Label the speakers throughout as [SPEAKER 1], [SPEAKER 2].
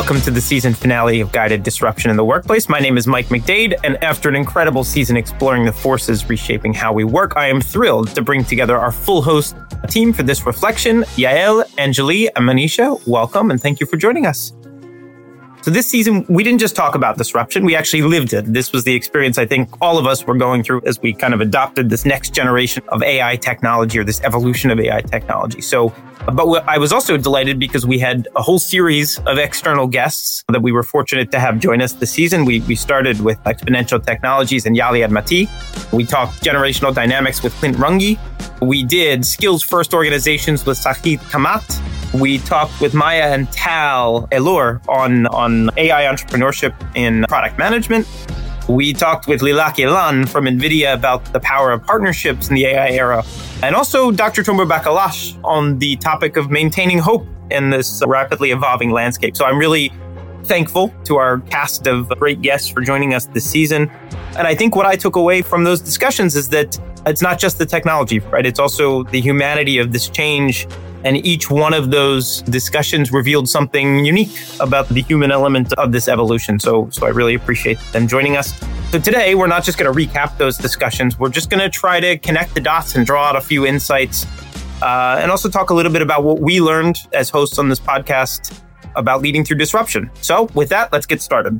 [SPEAKER 1] Welcome to the season finale of Guided Disruption in the Workplace. My name is Mike McDade, and after an incredible season exploring the forces reshaping how we work, I am thrilled to bring together our full host team for this reflection. Yael, Anjali, and Manisha, welcome, and thank you for joining us. So this season, we didn't just talk about disruption, we actually lived it. This was the experience I think all of us were going through as we kind of adopted this next generation of AI technology or this evolution of AI technology. But I was also delighted because we had a whole series of external guests that we were fortunate to have join us this season. We started with Exponential Technologies and Yali Admati. We talked generational dynamics with Clint Runge. We did skills first organizations with Sahid Kamat. We talked with Maya and Tal Elor on AI entrepreneurship in product management. We talked with Lilach Ilan from NVIDIA about the power of partnerships in the AI era. And also Dr. Tomer Bakalash on the topic of maintaining hope in this rapidly evolving landscape. So I'm really thankful to our cast of great guests for joining us this season. And I think what I took away from those discussions is that it's not just the technology, right? It's also the humanity of this change. And each one of those discussions revealed something unique about the human element of this evolution. So I really appreciate them joining us. So today, we're not just going to recap those discussions. We're just going to try to connect the dots and draw out a few insights, and also talk a little bit about what we learned as hosts on this podcast about leading through disruption. So with that, let's get started.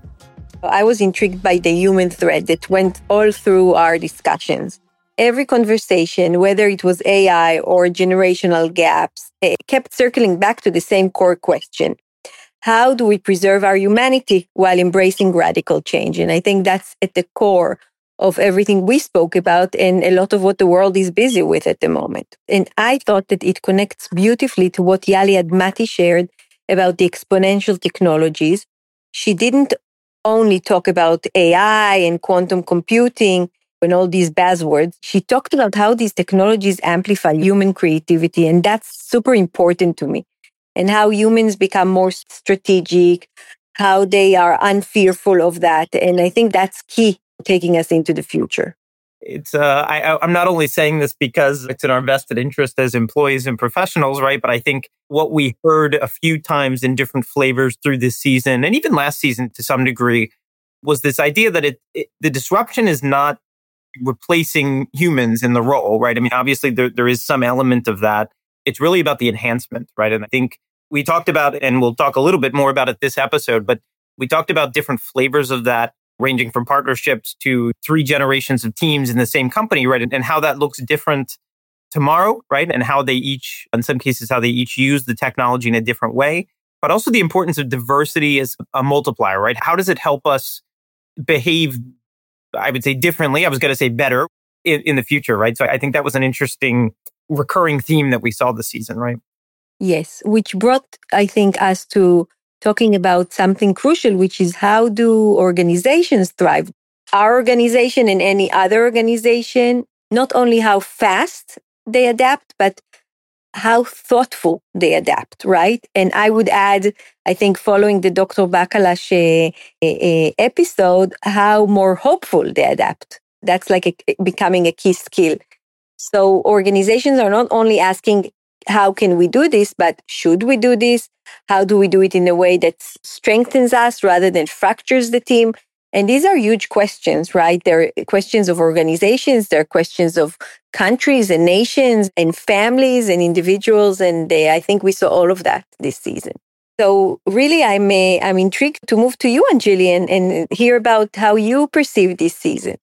[SPEAKER 2] I was intrigued by the human thread that went all through our discussions. Every conversation, whether it was AI or generational gaps, kept circling back to the same core question. How do we preserve our humanity while embracing radical change? And I think that's at the core of everything we spoke about and a lot of what the world is busy with at the moment. And I thought that it connects beautifully to what Yali Admati shared about the exponential technologies. She didn't only talk about AI and quantum computing and all these buzzwords. She talked about how these technologies amplify human creativity, and that's super important to me. And how humans become more strategic, how they are unfearful of that. And I think that's key taking us into the future.
[SPEAKER 1] It's I'm not only saying this because it's in our vested interest as employees and professionals, right? But I think what we heard a few times in different flavors through this season, and even last season to some degree, was this idea that the disruption is not replacing humans in the role, right? I mean, obviously there is some element of that. It's really about the enhancement, right? And I think we talked about, and we'll talk a little bit more about it this episode, but we talked about different flavors of that, ranging from partnerships to 3 generations of teams in the same company, right? And how that looks different tomorrow, right? And how they each, in some cases, how they each use the technology in a different way, but also the importance of diversity as a multiplier, right? How does it help us behave, I would say differently, I was going to say better in the future, right? So I think that was an interesting recurring theme that we saw this season, right?
[SPEAKER 2] Yes, which brought, I think, us to talking about something crucial, which is how do organizations thrive? Our organization and any other organization, not only how fast they adapt, but how thoughtful they adapt, right? And I would add, I think following the Dr. Bakalash episode, how more hopeful they adapt. That's like becoming a key skill. So organizations are not only asking, how can we do this, but should we do this? How do we do it in a way that strengthens us rather than fractures the team? And these are huge questions, right? They're questions of organizations, they're questions of countries and nations and families and individuals. And I think we saw all of that this season. So really, I'm intrigued to move to you, Anjali, and hear about how you perceive this season.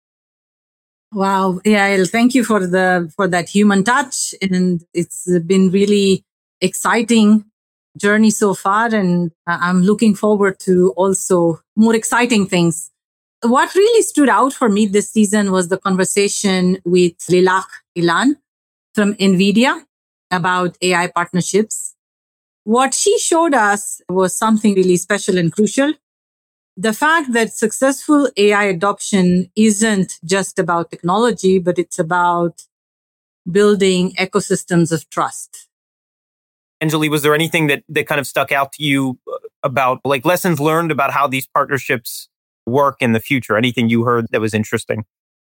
[SPEAKER 3] Wow. Yeah, thank you for that human touch. And it's been really exciting journey so far. And I'm looking forward to also more exciting things. What really stood out for me this season was the conversation with Lilach Ilan from NVIDIA about AI partnerships. What she showed us was something really special and crucial. The fact that successful AI adoption isn't just about technology, but it's about building ecosystems of trust.
[SPEAKER 1] Anjali, was there anything that kind of stuck out to you about like lessons learned about how these partnerships work in the future? Anything you heard that was interesting?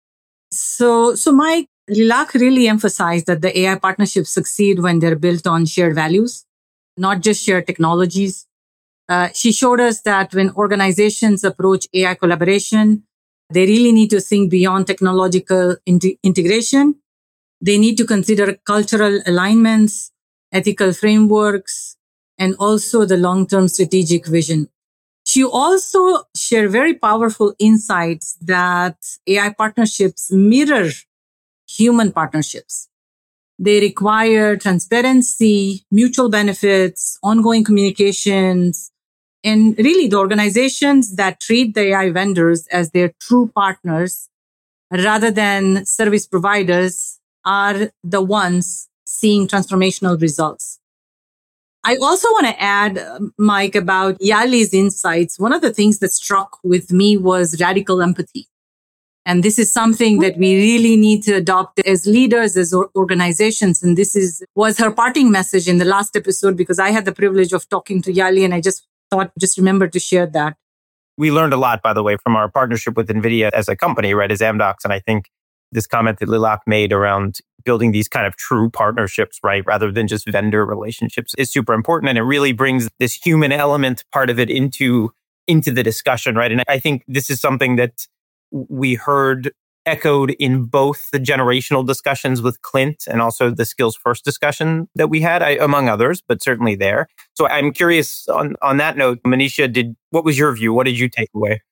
[SPEAKER 3] So Mike, Lilach really emphasized that the AI partnerships succeed when they're built on shared values, not just shared technologies. She showed us that when organizations approach AI collaboration, they really need to think beyond technological integration. They need to consider cultural alignments, ethical frameworks, and also the long-term strategic vision. She also shared very powerful insights that AI partnerships mirror human partnerships. They require transparency, mutual benefits, ongoing communications, and really the organizations that treat the AI vendors as their true partners rather than service providers are the ones seeing transformational results. I also want to add, Mike, about Yali's insights. One of the things that struck with me was radical empathy. And this is something that we really need to adopt as leaders, as organizations. And was her parting message in the last episode, because I had the privilege of talking to Yali and I just remembered to share that.
[SPEAKER 1] We learned a lot, by the way, from our partnership with NVIDIA as a company, right, as Amdocs. And I think this comment that Lilach made around building these kind of true partnerships, right, rather than just vendor relationships is super important. And it really brings this human element part of it into the discussion, right? And I think this is something that we heard echoed in both the generational discussions with Clint and also the skills first discussion that we had, among others, but certainly there. So I'm curious on that note, Manisha, what was your view? What did you take away?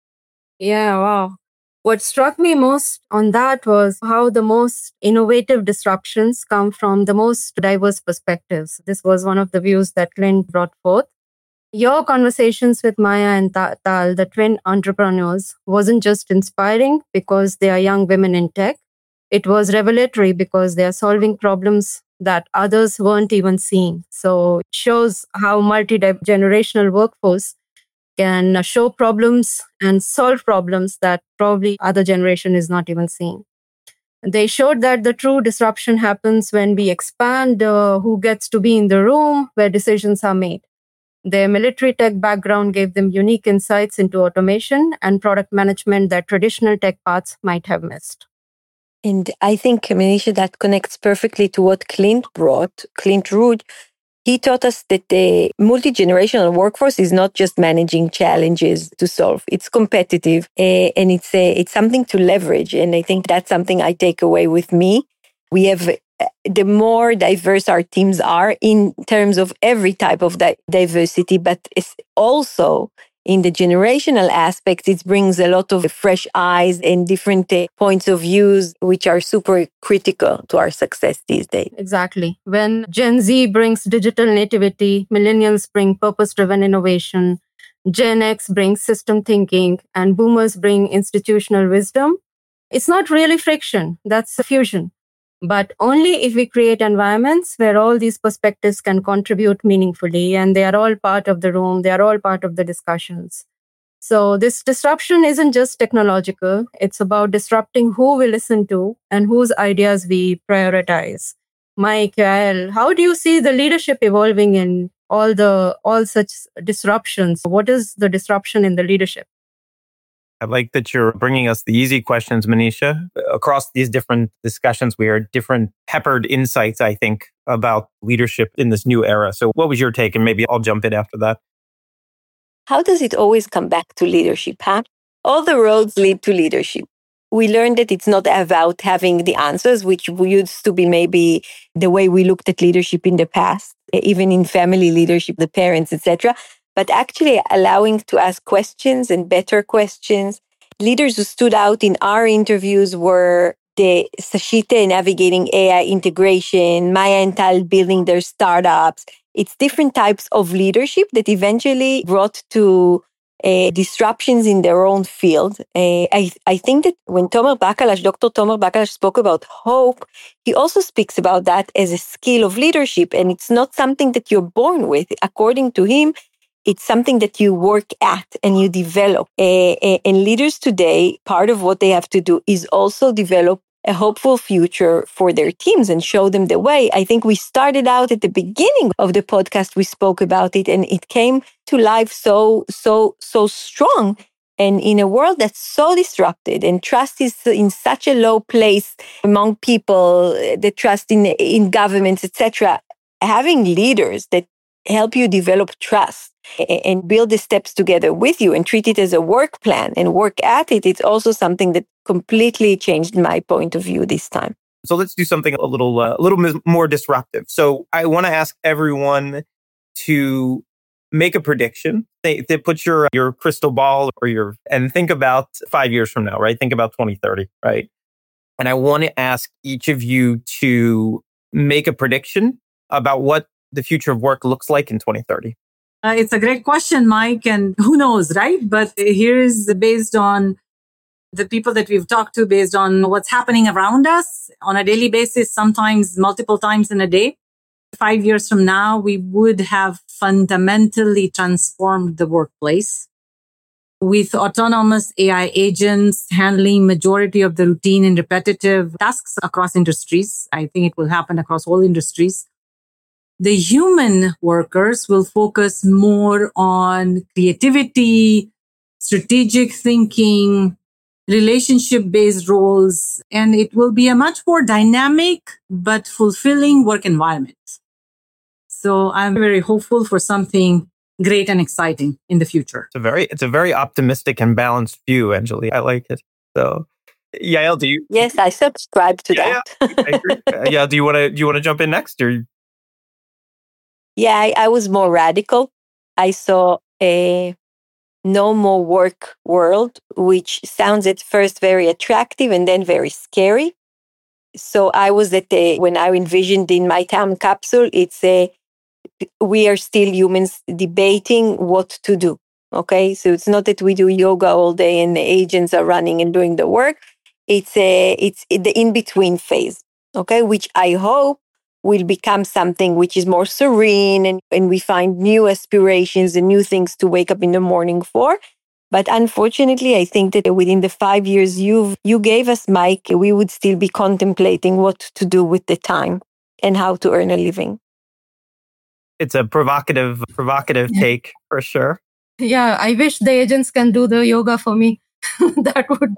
[SPEAKER 2] Yeah, wow. What struck me most on that was how the most innovative disruptions come from the most diverse perspectives. This was one of the views that Clint brought forth. Your conversations with Maya and Tal, the twin entrepreneurs, wasn't just inspiring because they are young women in tech. It was revelatory because they are solving problems that others weren't even seeing. So it shows how multi-generational workforce can show problems and solve problems that probably other generation is not even seeing. They showed that the true disruption happens when we expand who gets to be in the room where decisions are made. Their military tech background gave them unique insights into automation and product management that traditional tech paths might have missed. And I think, Manisha, that connects perfectly to what Clint brought. Clint Rood, he taught us that the multi-generational workforce is not just managing challenges to solve. It's competitive and it's something to leverage. And I think that's something I take away with me. We have the more diverse our teams are in terms of every type of diversity, but it's also in the generational aspect, it brings a lot of fresh eyes and different points of views, which are super critical to our success these days. Exactly. When Gen Z brings digital nativity, millennials bring purpose-driven innovation, Gen X brings system thinking, and boomers bring institutional wisdom, it's not really friction. That's a fusion. But only if we create environments where all these perspectives can contribute meaningfully and they are all part of the room, they are all part of the discussions. So this disruption isn't just technological. It's about disrupting who we listen to and whose ideas we prioritize. Mike, Yael, how do you see the leadership evolving in all such disruptions? What is the disruption in the leadership?
[SPEAKER 1] I like that you're bringing us the easy questions, Manisha. Across these different discussions, we are different peppered insights, I think, about leadership in this new era. So what was your take? And maybe I'll jump in after that. How does it always come back to leadership, huh? All the roads lead to leadership. We learned that it's not about having the answers, which used to be maybe the way we looked at leadership in the past, even in family leadership, the parents, etc., but actually allowing to ask questions and better questions. Leaders who stood out in our interviews were the Sashita navigating AI integration, Maya and Tal building their startups. It's different types of leadership that eventually brought to disruptions in their own field. I think that when Dr. Tomer Bakalash spoke about hope, he also speaks about that as a skill of leadership, and it's not something that you're born with. According to him, it's something that you work at and you develop. And leaders today, part of what they have to do is also develop a hopeful future for their teams and show them the way. I think we started out at the beginning of the podcast, we spoke about it, and it came to life so strong. And in a world that's so disrupted and trust is in such a low place among people, the trust in governments, etc., having leaders that
[SPEAKER 2] help you develop trust and build the steps together with you and treat it as a work plan and work at it. It's also something that completely changed my point of view this time.
[SPEAKER 1] So let's do something a little more disruptive. So I want to ask everyone to make a prediction. They put your crystal ball and think about 5 years from now, right? Think about 2030, right? And I want to ask each of you to make a prediction about what the future of work looks like in 2030.
[SPEAKER 3] It's a great question, Mike, and who knows, right? But here is based on the people that we've talked to, based on what's happening around us on a daily basis, sometimes multiple times in a day. 5 years from now, we would have fundamentally transformed the workplace with autonomous AI agents handling majority of the routine and repetitive tasks across industries. I think it will happen across all industries. The human workers will focus more on creativity, strategic thinking, relationship-based roles, and it will be a much more dynamic but fulfilling work environment. So I'm very hopeful for something great and exciting in the future.
[SPEAKER 1] It's a very optimistic and balanced view, Anjali. I like it. So, Yael, do you?
[SPEAKER 2] Yes, I subscribe to that.
[SPEAKER 1] Yeah, I agree. Yeah, do you want to jump in next, or?
[SPEAKER 2] Yeah, I was more radical. I saw a no more work world, which sounds at first very attractive and then very scary. So I was when I envisioned in my time capsule, we are still humans debating what to do. Okay. So it's not that we do yoga all day and the agents are running and doing the work. It's the in-between phase. Okay. Which I hope will become something which is more serene and we find new aspirations and new things to wake up in the morning for. But unfortunately, I think that within the 5 years you gave us, Mike, we would still be contemplating what to do with the time and how to earn a living.
[SPEAKER 1] It's a provocative take for sure.
[SPEAKER 4] Yeah, I wish the agents can do the yoga for me. That would...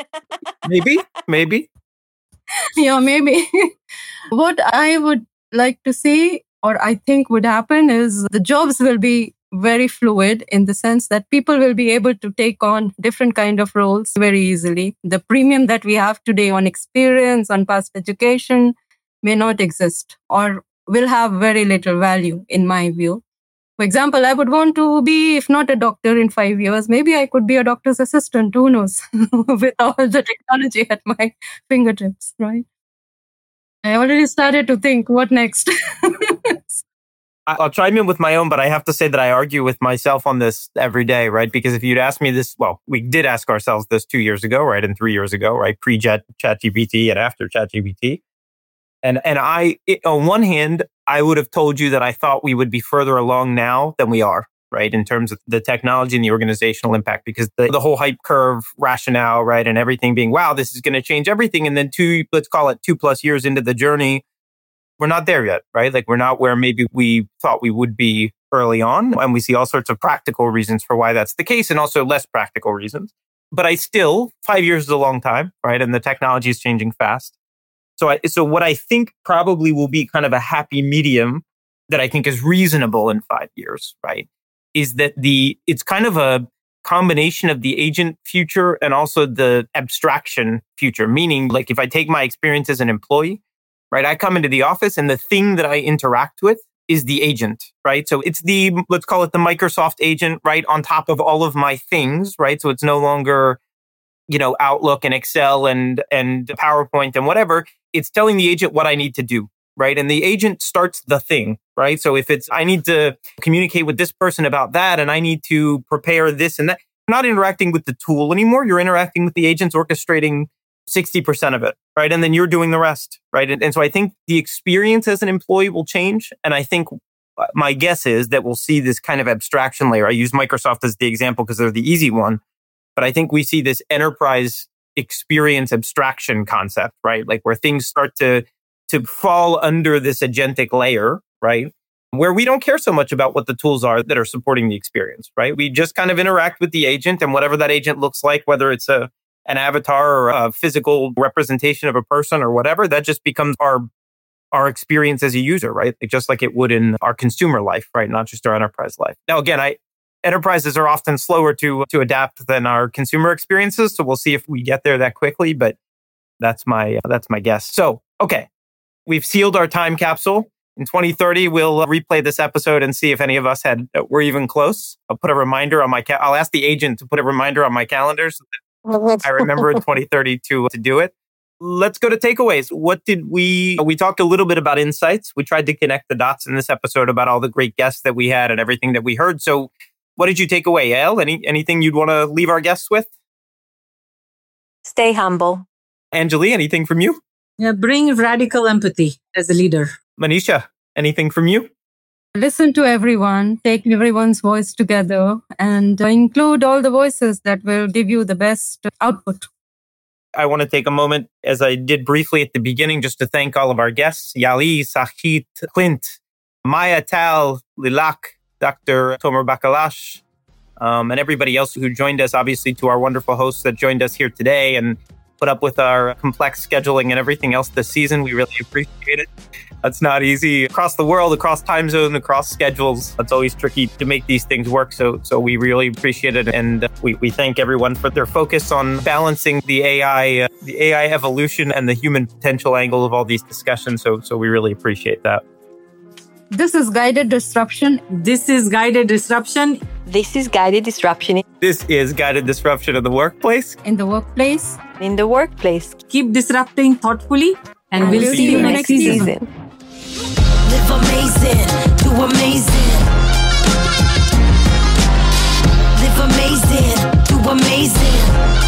[SPEAKER 1] Maybe.
[SPEAKER 4] Yeah, maybe. What I would like to see, or I think would happen, is the jobs will be very fluid in the sense that people will be able to take on different kind of roles very easily. The premium that we have today on experience, on past education may not exist or will have very little value in my view. For example, I would want to be, if not a doctor in 5 years, maybe I could be a doctor's assistant, who knows, with all the technology at my fingertips, right? I already started to think, what next?
[SPEAKER 1] I'll chime in with my own, but I have to say that I argue with myself on this every day, right? Because if you'd asked me this, well, we did ask ourselves this 2 years ago, right? And 3 years ago, right? Pre-ChatGPT and after ChatGPT. And on one hand, I would have told you that I thought we would be further along now than we are, right? In terms of the technology and the organizational impact, because the whole hype curve rationale, right? And everything being, wow, this is going to change everything. And then let's call it 2+ years into the journey, we're not there yet, right? Like we're not where maybe we thought we would be early on. And we see all sorts of practical reasons for why that's the case and also less practical reasons. But 5 years is a long time, right? And the technology is changing fast. So what I think probably will be kind of a happy medium that I think is reasonable in 5 years, right? Is that it's kind of a combination of the agent future and also the abstraction future. Meaning, like if I take my experience as an employee, right? I come into the office and the thing that I interact with is the agent, right? So it's let's call it the Microsoft agent, right? On top of all of my things, right? So it's no longer, Outlook and Excel and PowerPoint and whatever. It's telling the agent what I need to do, right? And the agent starts the thing, right? So if I need to communicate with this person about that and I need to prepare this and that, you're not interacting with the tool anymore. You're interacting with the agents orchestrating 60% of it, right? And then you're doing the rest, right? And so I think the experience as an employee will change. And I think my guess is that we'll see this kind of abstraction layer. I use Microsoft as the example because they're the easy one. But I think we see this enterprise experience abstraction concept, right? Like where things start to fall under this agentic layer, right? Where we don't care so much about what the tools are that are supporting the experience, right? We just kind of interact with the agent and whatever that agent looks like, whether it's an avatar or a physical representation of a person or whatever, that just becomes our our experience as a user, right? Just like it would in our consumer life, right? Not just our enterprise life. Now, again, enterprises are often slower to adapt than our consumer experiences. So we'll see if we get there that quickly, but that's my guess. So, okay, we've sealed our time capsule. In 2030, we'll replay this episode and see if any of us were even close. I'll put a reminder on I'll ask the agent to put a reminder on my calendar so that I remember in 2030 to do it. Let's go to takeaways. We talked a little bit about insights. We tried to connect the dots in this episode about all the great guests that we had and everything that we heard. So what did you take away, Yael? Anything you'd want to leave our guests with?
[SPEAKER 2] Stay humble.
[SPEAKER 1] Anjali, anything from you?
[SPEAKER 3] Yeah, bring radical empathy as a leader.
[SPEAKER 1] Manisha, anything from you?
[SPEAKER 4] Listen to everyone, take everyone's voice together, and include all the voices that will give you the best output.
[SPEAKER 1] I want to take a moment, as I did briefly at the beginning, just to thank all of our guests, Yali, Sachit, Clint, Maya Tal, Lilak, Dr. Tomer Bakalash, and everybody else who joined us, obviously to our wonderful hosts that joined us here today and put up with our complex scheduling and everything else this season. We really appreciate it. That's not easy across the world, across time zone, across schedules. It's always tricky to make these things work. So we really appreciate it. And we thank everyone for their focus on balancing the AI evolution and the human potential angle of all these discussions. So we really appreciate that.
[SPEAKER 4] This is Guided Disruption.
[SPEAKER 3] This is Guided Disruption.
[SPEAKER 2] This is Guided Disruption.
[SPEAKER 1] This is Guided Disruption in the workplace.
[SPEAKER 4] In the workplace.
[SPEAKER 2] In the workplace.
[SPEAKER 3] Keep disrupting thoughtfully, and we'll see you next season.
[SPEAKER 5] Live amazing, do amazing. Live amazing, do amazing.